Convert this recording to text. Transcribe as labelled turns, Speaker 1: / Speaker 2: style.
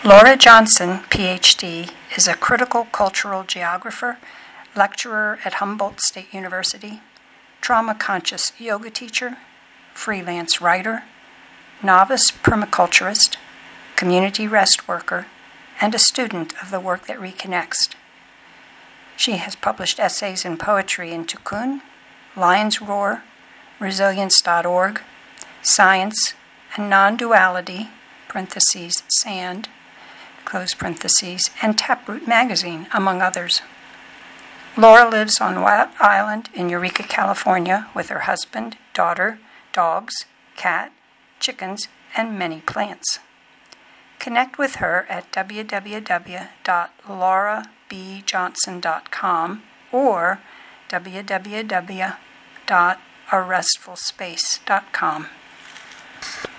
Speaker 1: Laura Johnson, Ph.D., is a critical cultural geographer, lecturer at Humboldt State University, trauma-conscious yoga teacher, freelance writer, novice permaculturist, community rest worker, and a student of the Work That Reconnects. She has published essays and poetry in Tikkun, Lion's Roar, Resilience.org, Science and Non-Duality, parentheses, Sand, close parentheses, and Taproot Magazine, among others. Laura lives on Wild Island in Eureka, California, with her husband, daughter, dogs, cat, chickens, and many plants. Connect with her at www.laurabjohnson.com or www.arestfulspace.com.